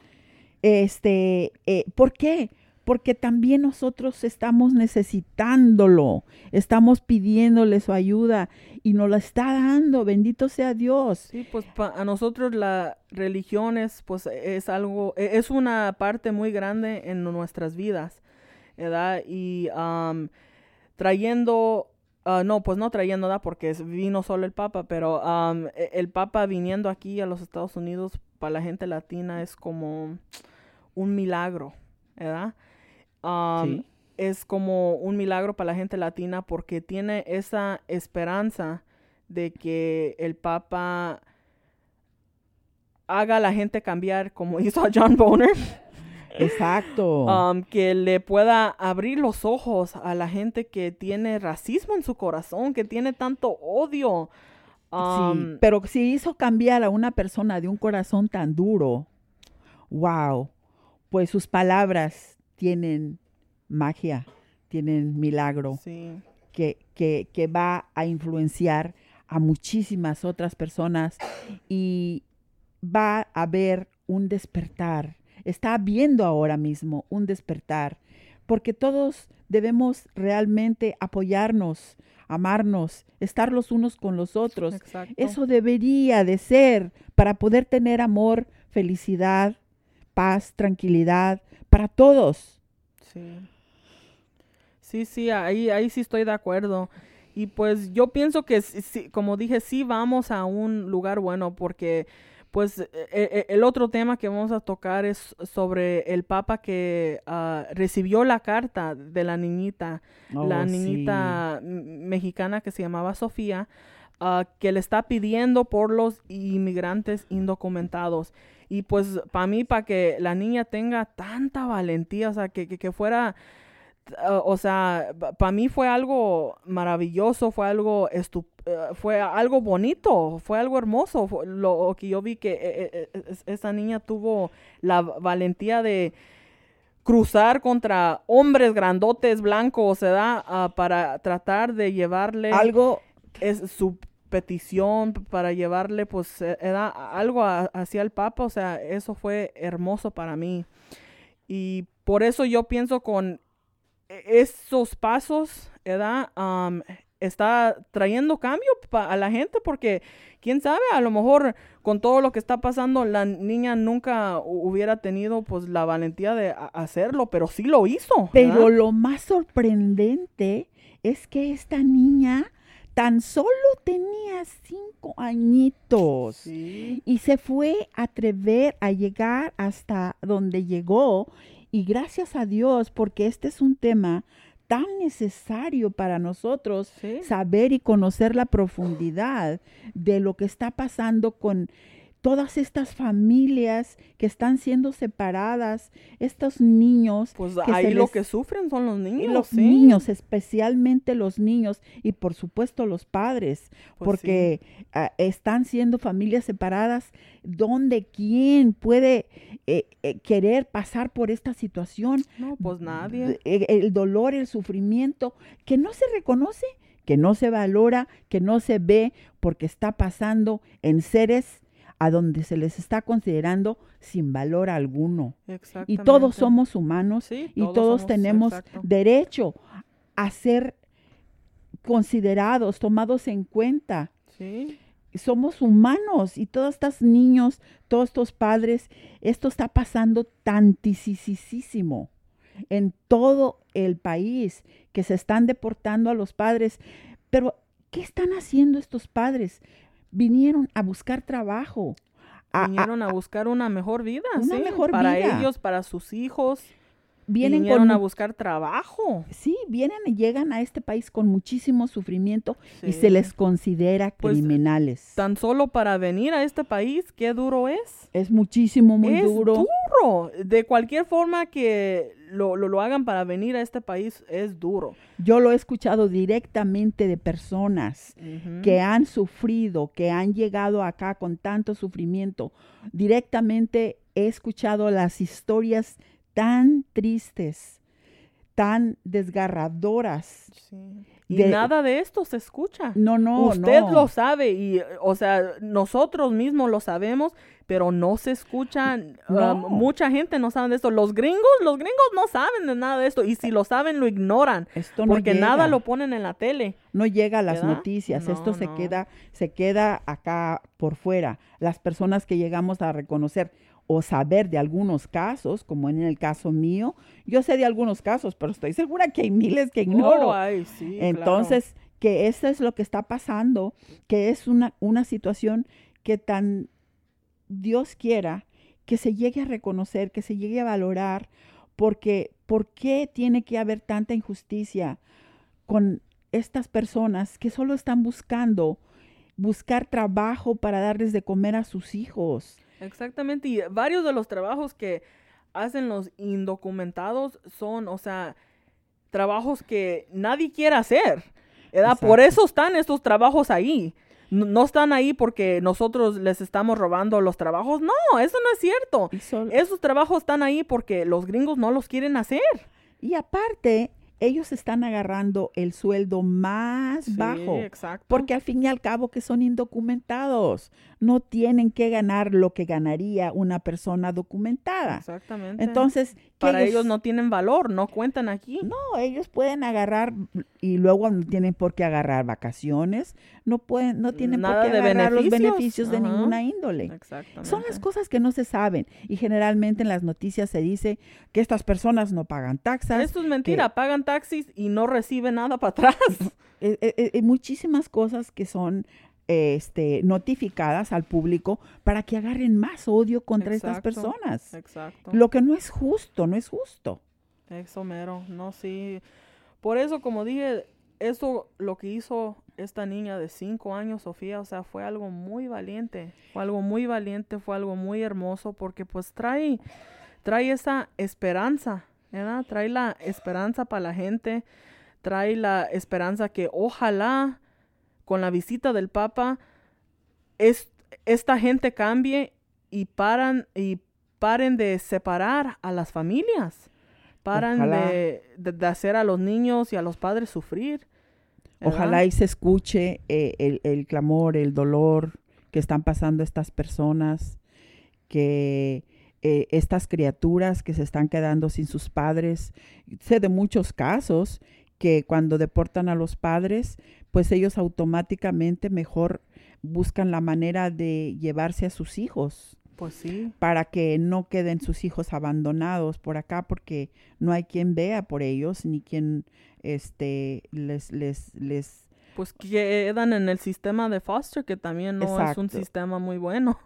¿Por qué? Porque también nosotros estamos necesitándolo, estamos pidiéndole su ayuda y nos la está dando, bendito sea Dios. sí, pues a nosotros la religión pues es algo, es una parte muy grande en nuestras vidas, ¿verdad? Y trayendo, no, pues no trayendo, ¿verdad? Porque vino solo el Papa, pero el Papa viniendo aquí a los Estados Unidos para la gente latina es como un milagro, ¿verdad? Sí. Es como un milagro para la gente latina porque tiene esa esperanza de que el Papa haga a la gente cambiar como hizo a John Boner. Exacto. Que le pueda abrir los ojos a la gente que tiene racismo en su corazón, que tiene tanto odio. Sí, pero si hizo cambiar a una persona de un corazón tan duro, wow, pues sus palabras tienen magia, tienen milagro, Sí, que va a influenciar a muchísimas otras personas y va a haber un despertar. Está habiendo ahora mismo un despertar, porque todos debemos realmente apoyarnos, amarnos, estar los unos con los otros. exacto. Eso debería de ser para poder tener amor, felicidad, paz, tranquilidad para todos. Sí, ahí sí estoy de acuerdo. Y pues yo pienso que, sí, como dije, sí vamos a un lugar bueno porque pues el otro tema que vamos a tocar es sobre el Papa que recibió la carta de la niñita, Oh, la sí. niñita mexicana que se llamaba Sofía. que le está pidiendo por los inmigrantes indocumentados. Y pues para mí, para que la niña tenga tanta valentía, o sea, que fuera, o sea, para mí fue algo maravilloso, fue algo fue algo bonito, fue algo hermoso, lo que yo vi que esa niña tuvo la valentía de cruzar contra hombres grandotes blancos, ¿verdad? Para tratar de llevarle Algo, su petición, para llevarle pues era algo hacia el Papa. O sea, eso fue hermoso para mí, y por eso yo pienso con esos pasos, ¿verdad? Está trayendo cambio a la gente, porque quién sabe, a lo mejor con todo lo que está pasando la niña nunca hubiera tenido pues la valentía de hacerlo, pero sí lo hizo, pero ¿verdad? lo más sorprendente es que esta niña tan solo tenía 5 añitos. Sí. Y se fue a atrever a llegar hasta donde llegó. Y gracias a Dios, porque este es un tema tan necesario para nosotros, Sí. saber y conocer la profundidad de lo que está pasando con todas estas familias que están siendo separadas, estos niños. Pues que ahí se lo les- que sufren son los y niños, los sí. niños, especialmente los niños y por supuesto los padres, Pues porque están siendo familias separadas donde quién puede querer pasar por esta situación. No, pues nadie. El dolor, el sufrimiento que no se reconoce, que no se valora, que no se ve, porque está pasando en seres a donde se les está considerando sin valor alguno. Y Exactamente. todos somos humanos, Sí, y todos somos, tenemos exacto. derecho a ser considerados, tomados en cuenta. Sí. Somos humanos, y todos estos niños, todos estos padres, esto está pasando tantísimo en todo el país, que se están deportando a los padres. Pero, ¿qué están haciendo estos padres? Vinieron a buscar trabajo. Vinieron a buscar una mejor vida, una sí, mejor para vida. ellos, para sus hijos. Vienen Vinieron con a buscar trabajo. Sí, vienen y llegan a este país con muchísimo sufrimiento y Sí. se les considera Pues, criminales. Tan solo para venir a este país, qué duro es. Es muchísimo, muy Es duro. duro. De cualquier forma que lo hagan para venir a este país, es duro. Yo lo he escuchado directamente de personas Ujú. que han sufrido, que han llegado acá con tanto sufrimiento. Directamente he escuchado las historias tan tristes, tan desgarradoras. Sí. Y de- nada de esto se escucha. No, Usted no. lo sabe, y, o sea, nosotros mismos lo sabemos, pero no se escuchan. No. Mucha gente no sabe de esto. Los gringos no saben de nada de esto, y si lo saben, lo ignoran, Esto no porque llega. nada lo ponen en la tele. No llega a las ¿Verdad? noticias, No, esto no. se queda acá por fuera. Las personas que llegamos a reconocer o saber de algunos casos, como en el caso mío, yo sé de algunos casos, pero estoy segura que hay miles que ignoro. Oh, ay, sí, Entonces, que eso es lo que está pasando, que es una situación que tan Dios quiera que se llegue a reconocer, que se llegue a valorar, porque ¿por qué tiene que haber tanta injusticia con estas personas que solo están buscar trabajo para darles de comer a sus hijos? Exactamente, y varios de los trabajos que hacen los indocumentados son, o sea, trabajos que nadie quiere hacer, ¿verdad? Exacto. Por eso están estos trabajos ahí. No están ahí porque nosotros les estamos robando los trabajos. No, eso no es cierto. Esos trabajos están ahí porque los gringos no los quieren hacer. Y aparte, ellos están agarrando el sueldo más bajo. Exacto. Porque al fin y al cabo que son indocumentados, no tienen que ganar lo que ganaría una persona documentada. Exactamente. Entonces, ¿qué para ellos no tienen valor, no cuentan aquí. No, ellos pueden agarrar y luego no tienen por qué agarrar vacaciones, no tienen Nada por qué de agarrar los beneficios. beneficios de Ajá. ninguna índole. Exactamente. Son las cosas que no se saben, y generalmente en las noticias se dice que estas personas no pagan taxas. Esto es mentira, pagan taxis y no reciben nada para atrás. Muchísimas cosas que son notificadas al público para que agarren más odio contra estas Exacto, personas. Exacto. Lo que no es justo, no es justo. Eso mero, no, sí. Por eso, como dije, eso, lo que hizo esta niña de 5 años, Sofía, o sea, fue algo muy valiente, fue algo muy hermoso, porque pues trae esa esperanza, ¿verdad? Trae la esperanza para la gente, trae la esperanza que ojalá con la visita del Papa esta gente cambie y paren de separar a las familias, paran Ojalá. de hacer a los niños y a los padres sufrir. ¿Verdad? Ojalá y se escuche el clamor, el dolor que están pasando estas personas, que estas criaturas que se están quedando sin sus padres. Sé de muchos casos que cuando deportan a los padres, pues ellos automáticamente mejor buscan la manera de llevarse a sus hijos Pues sí, para que no queden sus hijos abandonados por acá, porque no hay quien vea por ellos ni quien les pues quedan en el sistema de foster, que también no es un Exacto. sistema muy bueno.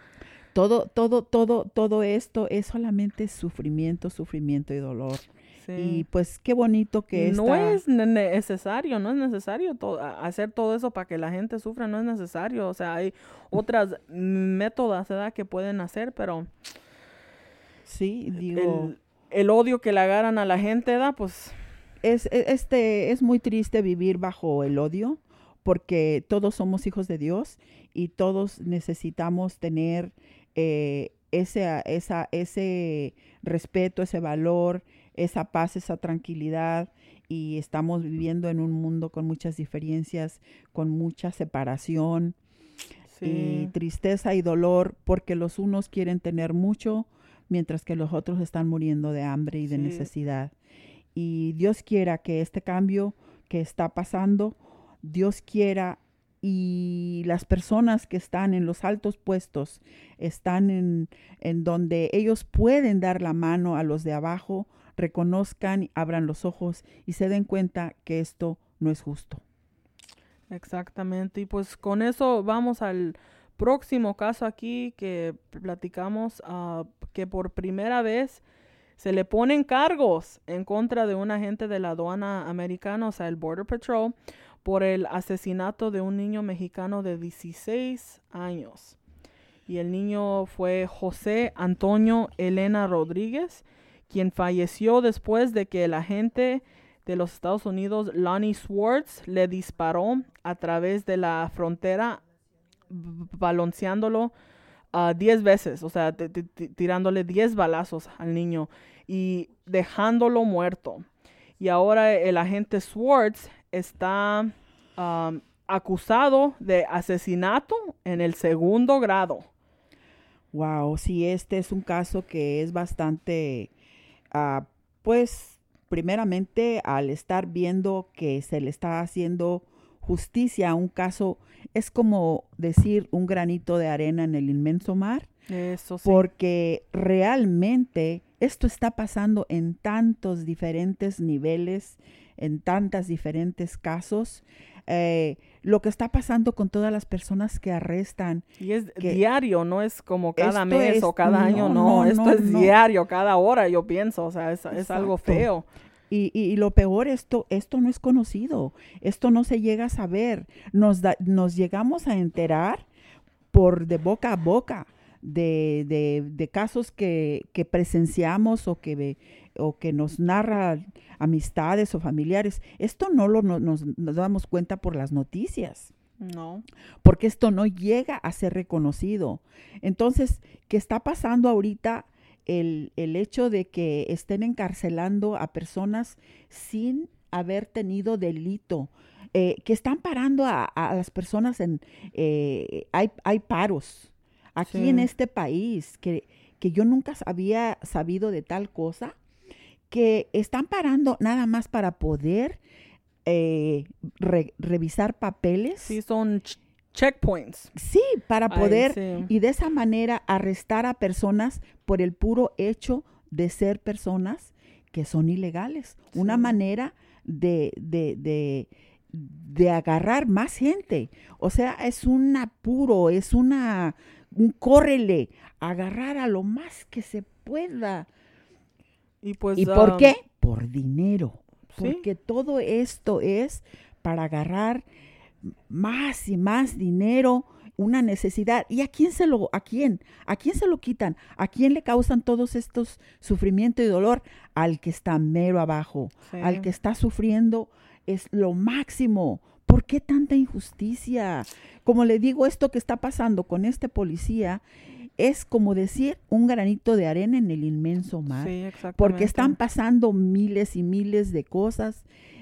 todo esto es solamente sufrimiento y dolor. Sí. Y pues qué bonito que no esta... es necesario hacer todo eso para que la gente sufra, no es necesario. O sea, hay otras métodos, ¿verdad?, que pueden hacer, pero Sí, digo, el odio que le agarran a la gente, ¿verdad? Pues es muy triste vivir bajo el odio, porque todos somos hijos de Dios y todos necesitamos tener ese respeto, ese valor, esa paz, esa tranquilidad, y estamos viviendo en un mundo con muchas diferencias, con mucha separación y sí, tristeza y dolor, porque los unos quieren tener mucho, mientras que los otros están muriendo de hambre y de Sí. necesidad. Y Dios quiera que este cambio que está pasando, Dios quiera, y las personas que están en los altos puestos, están en donde ellos pueden dar la mano a los de abajo, reconozcan, abran los ojos y se den cuenta que esto no es justo. exactamente. Y pues con eso vamos al próximo caso aquí que platicamos, que por primera vez se le ponen cargos en contra de un agente de la aduana americana, o sea, el Border Patrol, por el asesinato de un niño mexicano de 16 años. Y el niño fue José Antonio Elena Rodríguez, quien falleció después de que el agente de los Estados Unidos, Lonnie Swartz, le disparó a través de la frontera, balanceándolo 10 veces, o sea, tirándole 10 balazos al niño y dejándolo muerto. Y ahora el agente Swartz está acusado de asesinato en el 2º grado. Wow, sí, este es un caso que es bastante, pues, primeramente, al estar viendo que se le está haciendo justicia a un caso, es como decir un granito de arena en el inmenso mar, Eso sí. porque realmente esto está pasando en tantos diferentes niveles, en tantos diferentes casos. Lo que está pasando con todas las personas que arrestan. Y es que diario, no es como cada esto mes es- o cada año, no. Esto es no. diario, cada hora, yo pienso. O sea, es algo Exacto. feo. Y lo peor, esto no es conocido, esto no se llega a saber, nos llegamos a enterar por de boca a boca de casos que presenciamos o que nos narra amistades o familiares. Esto no nos damos cuenta por las noticias, No. porque esto no llega a ser reconocido. Entonces, ¿qué está pasando ahorita? El hecho de que estén encarcelando a personas sin haber tenido delito, que están parando a las personas hay paros aquí Sí. en este país que yo nunca había sabido de tal cosa, que están parando nada más para poder revisar papeles. Sí, son checkpoints. Sí, para Ay, poder sí. y de esa manera arrestar a personas por el puro hecho de ser personas que son ilegales. Sí. Una manera de agarrar más gente. O sea, es un apuro, es un córrele, agarrar a lo más que se pueda. Y pues, ¿Y por qué? Por dinero. porque todo esto es para agarrar más y más dinero, una necesidad. ¿Y a quién se lo quitan? ¿A quién le causan todos estos sufrimiento y dolor? Al que está mero abajo, Sí. al que está sufriendo es lo máximo. ¿Por qué tanta injusticia? Como le digo, esto que está pasando con este policía es como decir un granito de arena en el inmenso mar. Sí, exactamente. Porque están pasando miles y miles de cosas.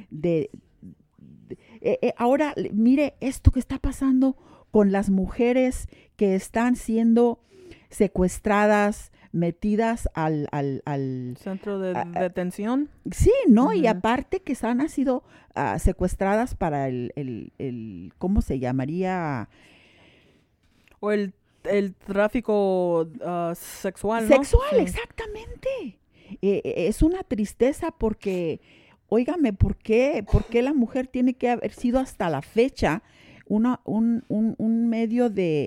Ahora, mire esto que está pasando con las mujeres que están siendo secuestradas, metidas al Centro de detención. sí, ¿no? Y Ujú. aparte que han sido secuestradas para el ¿cómo se llamaría? O el tráfico sexual, ¿no? Sexual, Sí. exactamente. Es una tristeza porque, óigame, ¿por qué la mujer tiene que haber sido hasta la fecha un medio de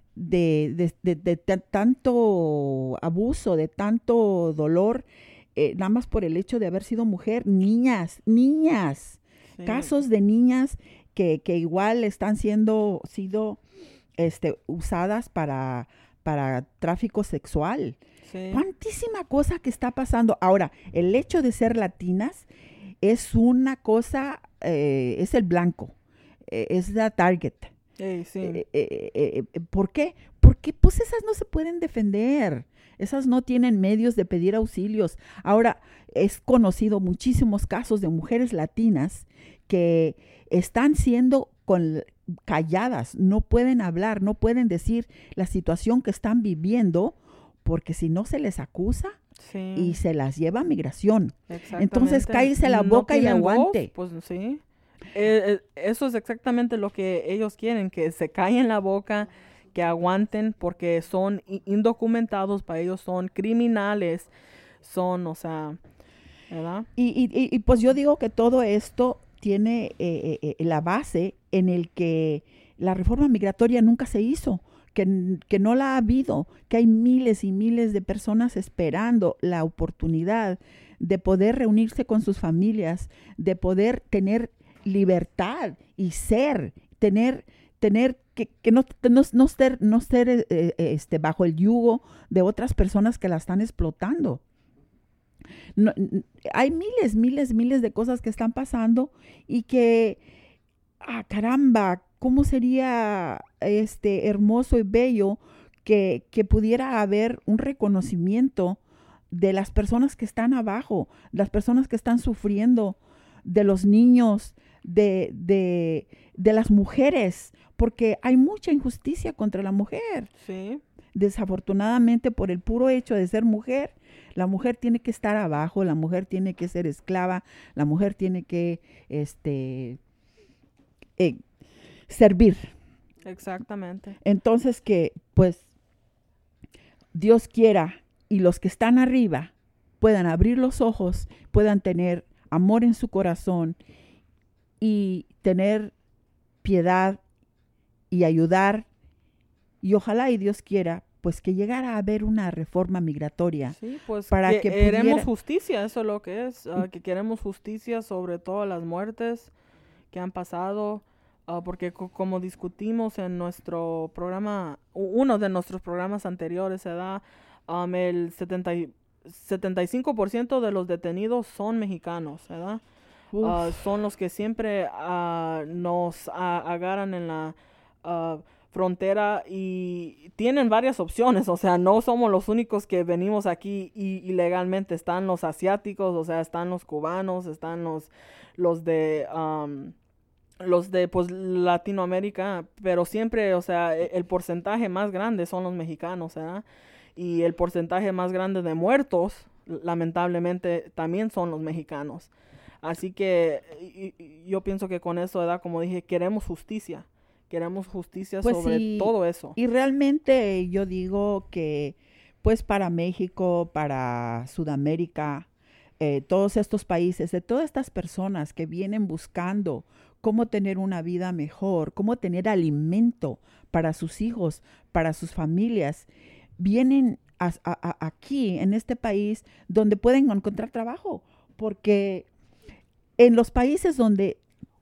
tanto abuso, de tanto dolor, nada más por el hecho de haber sido mujer? Niñas, Sí. casos de niñas que igual están sido usadas para tráfico sexual. Sí. Cuantísima cosa que está pasando. Ahora, el hecho de ser latinas es una cosa, es el blanco, es la target. Sí. ¿Por qué? Porque pues esas no se pueden defender. Esas no tienen medios de pedir auxilios. Ahora, es conocido muchísimos casos de mujeres latinas que están siendo calladas, no pueden hablar, no pueden decir la situación que están viviendo, porque si no se les acusa Sí. y se las lleva a migración. Exactamente. Entonces, cállese la boca y tienen voz, aguante. pues sí. Eso es exactamente lo que ellos quieren, que se callen la boca, que aguanten, porque son indocumentados, para ellos son criminales, o sea, ¿verdad? Y pues yo digo que todo esto tiene la base en el que la reforma migratoria nunca se hizo, que no la ha habido, que hay miles y miles de personas esperando la oportunidad de poder reunirse con sus familias, de poder tener libertad y tener que no ser bajo el yugo de otras personas que la están explotando. No, hay miles de cosas que están pasando y que, caramba, ¿cómo sería hermoso y bello que pudiera haber un reconocimiento de las personas que están abajo, las personas que están sufriendo, de los niños, de las mujeres, porque hay mucha injusticia contra la mujer. Sí. Desafortunadamente, por el puro hecho de ser mujer, la mujer tiene que estar abajo, la mujer tiene que ser esclava, la mujer tiene que servir. Exactamente. Entonces que, pues, Dios quiera y los que están arriba puedan abrir los ojos, puedan tener amor en su corazón y tener piedad y ayudar. Y ojalá y Dios quiera, pues que llegara a haber una reforma migratoria. Sí, pues Para que queremos pudiera- justicia, eso es lo que es, que queremos justicia sobre todas las muertes que han pasado, porque como discutimos en nuestro programa, uno de nuestros programas anteriores, se da el 75% de los detenidos son mexicanos, ¿verdad? Uf, Son los que siempre nos agarran en la frontera y tienen varias opciones, o sea, no somos los únicos que venimos aquí ilegalmente, están los asiáticos, o sea, están los cubanos, están los de pues Latinoamérica, pero siempre, o sea, el porcentaje más grande son los mexicanos, ¿verdad? Y el porcentaje más grande de muertos, lamentablemente, también son los mexicanos. Así que yo pienso que con eso, ¿verdad? Como dije, queremos justicia Pues sobre sí, todo eso. y realmente yo digo que pues para México, para Sudamérica, todos estos países, de todas estas personas que vienen buscando cómo tener una vida mejor, cómo tener alimento para sus hijos, para sus familias, vienen aquí en este país donde pueden encontrar trabajo, porque en los países donde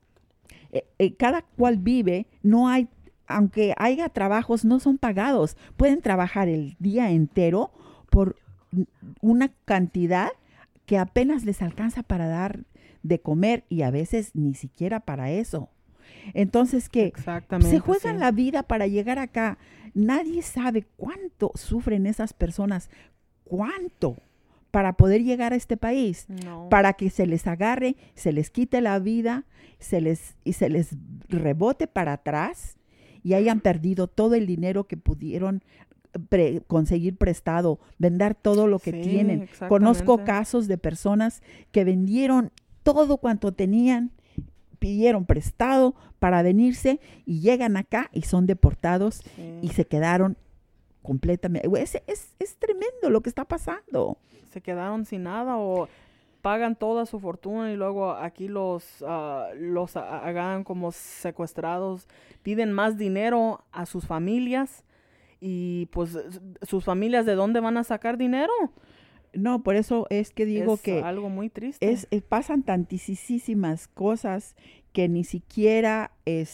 cada cual vive, no hay, aunque haya trabajos, no son pagados. Pueden trabajar el día entero por una cantidad que apenas les alcanza para dar de comer y a veces ni siquiera para eso. Entonces que Exactamente, se juegan sí. la vida para llegar acá. Nadie sabe cuánto sufren esas personas, cuánto para poder llegar a este país, No. para que se les agarre, se les quite la vida, se les rebote para atrás y hayan perdido todo el dinero que pudieron conseguir prestado, vender todo lo que Sí, tienen. exactamente. Conozco casos de personas que vendieron todo cuanto tenían, pidieron prestado para venirse y llegan acá y son deportados Sí. y se quedaron completamente. Es tremendo lo que está pasando. Se quedaron sin nada o pagan toda su fortuna y luego aquí los hagan como secuestrados, piden más dinero a sus familias y pues sus familias ¿de dónde van a sacar dinero? No, por eso es que digo Es que algo muy triste. pasan tantísimas cosas que ni siquiera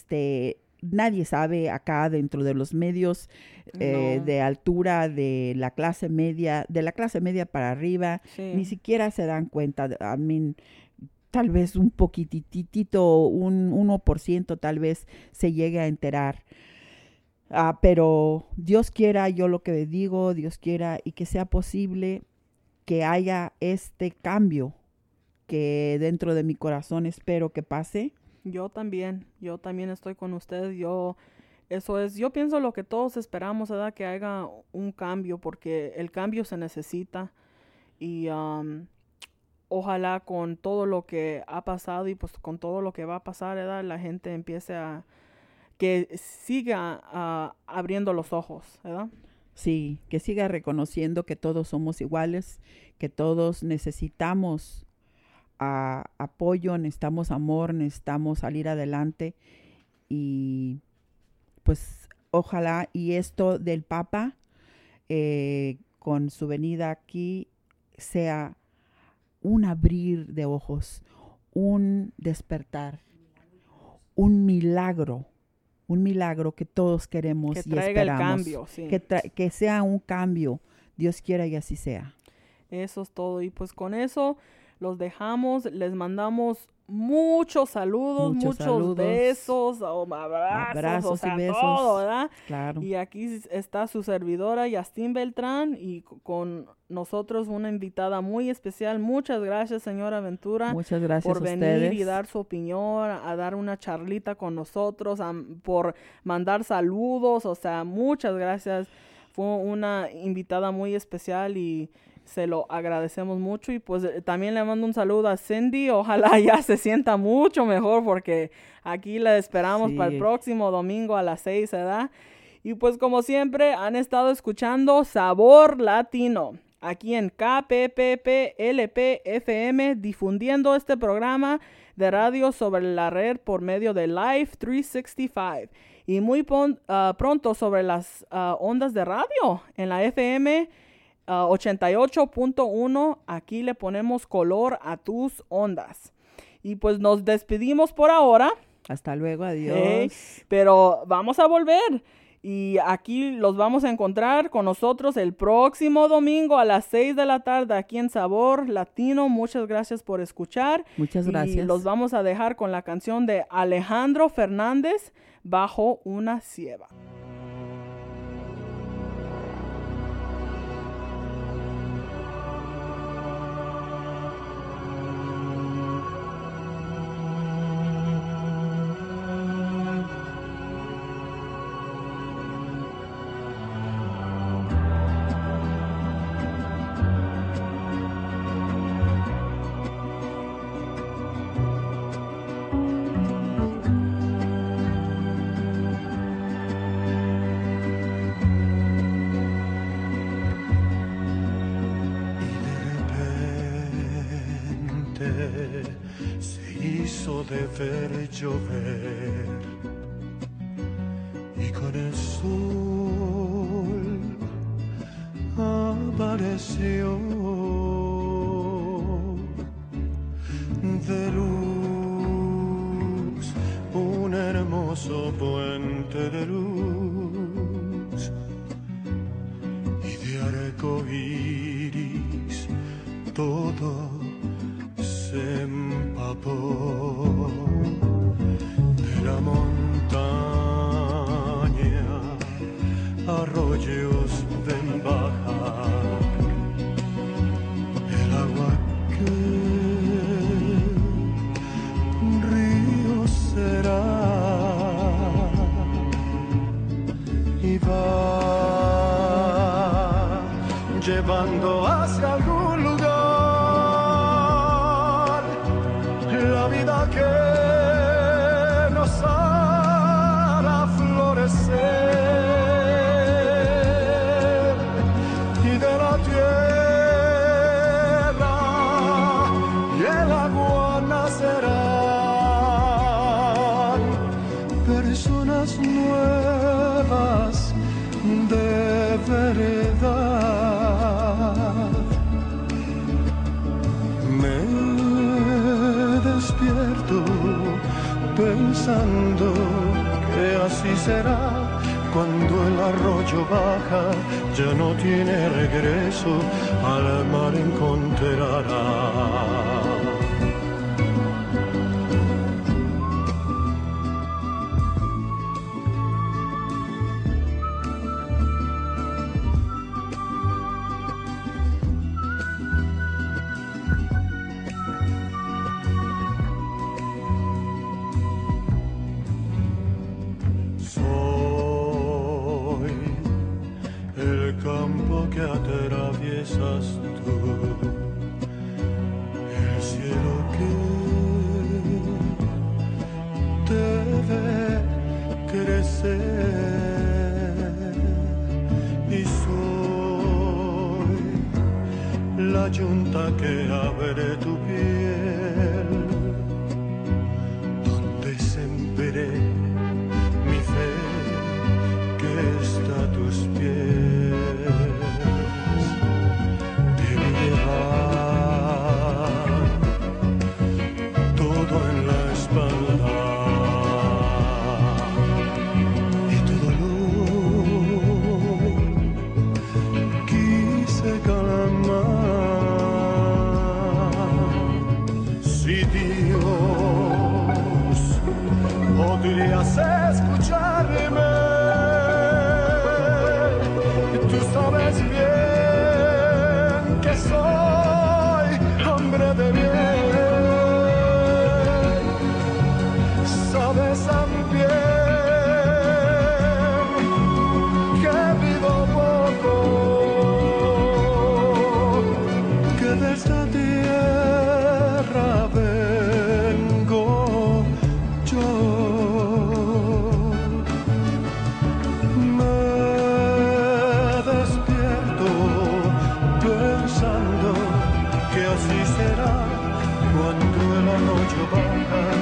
nadie sabe acá dentro de los medios No. de altura de la clase media para arriba, Sí. ni siquiera se dan cuenta. Tal vez un poquititito, un 1% tal vez se llegue a enterar. Pero Dios quiera, yo lo que digo, Dios quiera y que sea posible que haya este cambio que dentro de mi corazón espero que pase. Yo también estoy con usted. Yo pienso lo que todos esperamos, ¿verdad? Que haya un cambio, porque el cambio se necesita y ojalá con todo lo que ha pasado y pues con todo lo que va a pasar, ¿verdad? La gente empiece que siga abriendo los ojos, ¿verdad? Sí, que siga reconociendo que todos somos iguales, que todos necesitamos apoyo, necesitamos amor, necesitamos salir adelante y pues ojalá y esto del Papa con su venida aquí sea un abrir de ojos, un despertar, un milagro que todos queremos Que y traiga el esperamos. cambio, sí. Que sea un cambio, Dios quiera y así sea. Eso es todo. Y pues con eso los dejamos. Les mandamos muchos saludos, Muchos muchos saludos. besos, abrazos, o sea, y besos. todo, ¿verdad? Claro. Y aquí está su servidora, Yastín Beltrán, y con nosotros una invitada muy especial. Muchas gracias, señora Ventura, Muchas gracias por a venir ustedes. y dar su opinión, a dar una charlita con nosotros, por mandar saludos. O sea, muchas gracias. Fue una invitada muy especial y se lo agradecemos mucho. Y pues también le mando un saludo a Cindy. Ojalá ya se sienta mucho mejor porque aquí la esperamos Sí. para el próximo domingo a las 6, ¿verdad? Y pues como siempre han estado escuchando Sabor Latino aquí en KPPP-LP FM, difundiendo este programa de radio sobre la red por medio de Live 365 y muy pronto sobre las ondas de radio en la FM 88.1. Aquí le ponemos color a tus ondas. Y pues nos despedimos por ahora. Hasta luego, adiós. Pero vamos a volver. Y aquí los vamos a encontrar con nosotros el próximo domingo a las 6 de la tarde aquí en Sabor Latino. Muchas gracias por escuchar. Muchas Y gracias. los vamos a dejar con la canción de Alejandro Fernández, Bajo una Ciega. Se hizo de ver llover y con el sol apareció de luz hermoso puente de luz y de arco iris todo se empapó de la montaña, arroyos ven bajar, el agua que río será y va llevando hacia algún lugar la vida que nos hará florecer y de la tierra y el agua nacerán personas nuevas de verdad. Me despierto pensando que así será cuando el arroyo baja, ya no tiene regreso, al mar encontrará. Que atraviesas tú, el cielo que debe crecer y soy la yunta que abre tu piel, donde sembré mi fe que está a tus pies. Todo en la espalda y tu dolor quise calmar. Si Dios podrías escucharme, tú sabes bien que soy hombre de bien. Sabes también que vivo poco, que de esta tierra vengo yo. Me despierto pensando que así será cuando el arroyo baja,